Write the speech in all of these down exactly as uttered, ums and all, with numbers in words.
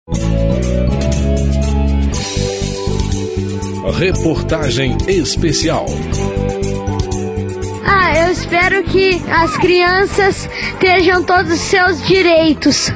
Reportagem especial. Ah, eu espero que as crianças tenham todos os seus direitos.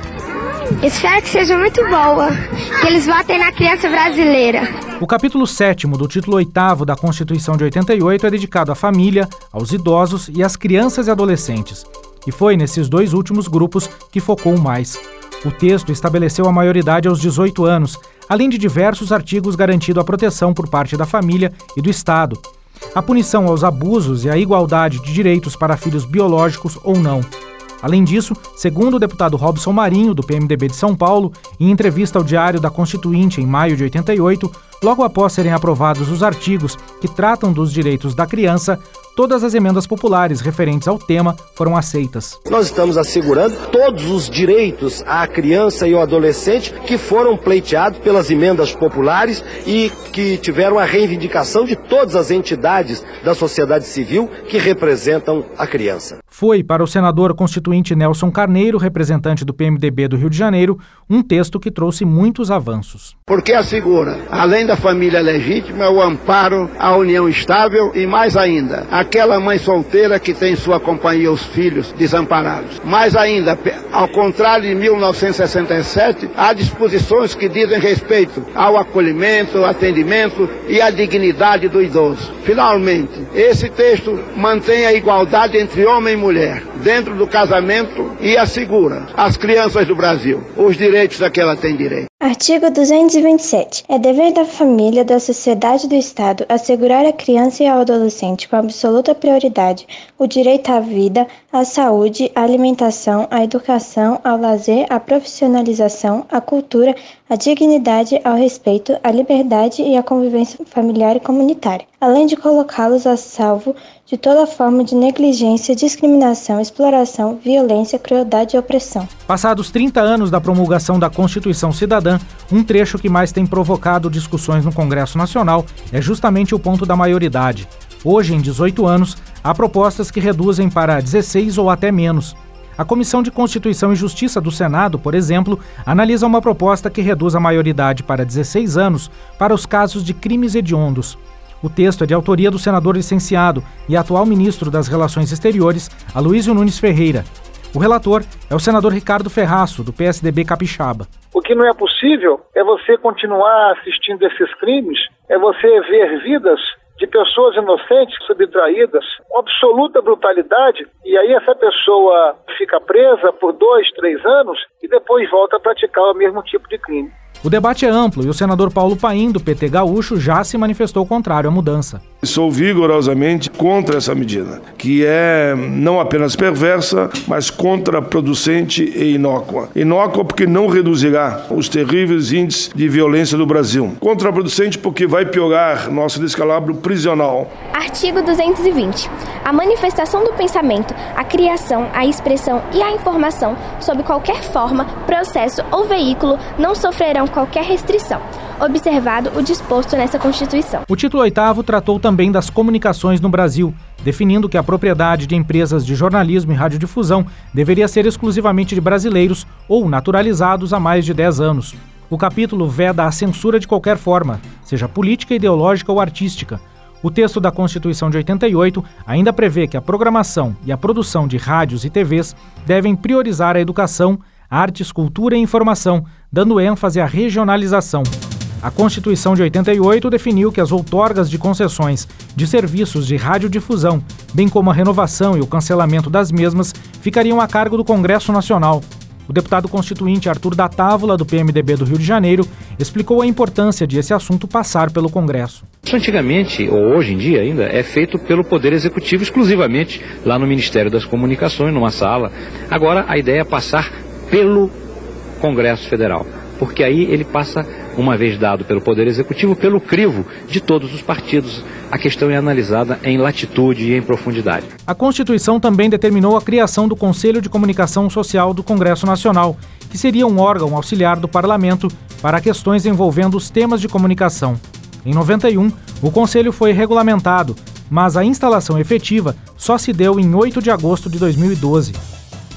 Espero que seja muito boa, que eles votem na criança brasileira. O capítulo sétimo do título oitavo da Constituição de oitenta e oito é dedicado à família, aos idosos e às crianças e adolescentes. E foi nesses dois últimos grupos que focou mais. O texto estabeleceu a maioridade aos dezoito anos, além de diversos artigos garantindo a proteção por parte da família e do Estado, a punição aos abusos e a igualdade de direitos para filhos biológicos ou não. Além disso, segundo o deputado Robson Marinho, do P M D B de São Paulo, em entrevista ao Diário da Constituinte em maio de oitenta e oito, logo após serem aprovados os artigos que tratam dos direitos da criança, todas as emendas populares referentes ao tema foram aceitas. Nós estamos assegurando todos os direitos à criança e ao adolescente que foram pleiteados pelas emendas populares e que tiveram a reivindicação de todas as entidades da sociedade civil que representam a criança. Foi para o senador constituinte Nelson Carneiro, representante do P M D B do Rio de Janeiro, um texto que trouxe muitos avanços. Porque assegura, além da família legítima, o amparo à união estável e, mais ainda, aquela mãe solteira que tem sua companhia os filhos desamparados. Mais ainda, ao contrário de mil novecentos e sessenta e sete, há disposições que dizem respeito ao acolhimento, atendimento e à dignidade do idoso. Finalmente, esse texto mantém a igualdade entre homem e mulher dentro do casamento e assegura às crianças do Brasil os direitos a que ela tem direito. Artigo duzentos e vinte e sete. É dever da família, da sociedade e do Estado assegurar à criança e ao adolescente com absoluta prioridade o direito à vida, à saúde, à alimentação, à educação, ao lazer, à profissionalização, à cultura, à dignidade, ao respeito, à liberdade e à convivência familiar e comunitária, além de colocá-los a salvo de toda forma de negligência, discriminação, exploração, violência, crueldade e opressão. Passados trinta anos da promulgação da Constituição Cidadã, um trecho que mais tem provocado discussões no Congresso Nacional é justamente o ponto da maioridade. Hoje, em dezoito anos, há propostas que reduzem para dezesseis ou até menos. A Comissão de Constituição e Justiça do Senado, por exemplo, analisa uma proposta que reduz a maioridade para dezesseis anos para os casos de crimes hediondos. O texto é de autoria do senador licenciado e atual ministro das Relações Exteriores, Aloysio Nunes Ferreira. O relator é o senador Ricardo Ferraço, do P S D B capixaba. O que não é possível é você continuar assistindo esses crimes, é você ver vidas de pessoas inocentes subtraídas com absoluta brutalidade, e aí essa pessoa fica presa por dois, três anos e depois volta a praticar o mesmo tipo de crime. O debate é amplo e o senador Paulo Paim, do P T gaúcho, já se manifestou contrário à mudança. Sou vigorosamente contra essa medida, que é não apenas perversa, mas contraproducente e inócua. Inócua porque não reduzirá os terríveis índices de violência do Brasil. Contraproducente porque vai piorar nosso descalabro prisional. Artigo duzentos e vinte. A manifestação do pensamento, a criação, a expressão e a informação, sob qualquer forma, processo ou veículo, não sofrerão qualquer restrição, observado o disposto nessa Constituição. O título oitavo tratou também das comunicações no Brasil, definindo que a propriedade de empresas de jornalismo e radiodifusão deveria ser exclusivamente de brasileiros ou naturalizados há mais de dez anos. O capítulo veda a censura de qualquer forma, seja política, ideológica ou artística. O texto da Constituição de oitenta e oito ainda prevê que a programação e a produção de rádios e T Vs devem priorizar a educação, artes, cultura e informação, dando ênfase à regionalização. A Constituição de oitenta e oito definiu que as outorgas de concessões de serviços de radiodifusão, bem como a renovação e o cancelamento das mesmas, ficariam a cargo do Congresso Nacional. O deputado constituinte Arthur da Távola, do P M D B do Rio de Janeiro, explicou a importância de esse assunto passar pelo Congresso. Isso antigamente, ou hoje em dia ainda, é feito pelo Poder Executivo exclusivamente lá no Ministério das Comunicações, numa sala. Agora a ideia é passar pelo Congresso Federal, porque aí ele passa, uma vez dado pelo Poder Executivo, pelo crivo de todos os partidos. A questão é analisada em latitude e em profundidade. A Constituição também determinou a criação do Conselho de Comunicação Social do Congresso Nacional, que seria um órgão auxiliar do Parlamento para questões envolvendo os temas de comunicação. Em noventa e um, o Conselho foi regulamentado, mas a instalação efetiva só se deu em oito de agosto de dois mil e doze.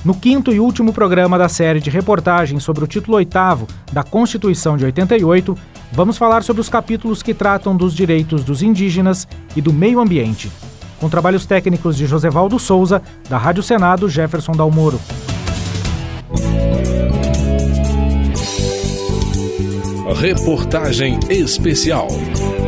No quinto e último programa da série de reportagens sobre o título oitavo da Constituição de oitenta e oito, vamos falar sobre os capítulos que tratam dos direitos dos indígenas e do meio ambiente. Com trabalhos técnicos de Josevaldo Souza, da Rádio Senado, Jefferson Dalmoro. Reportagem especial.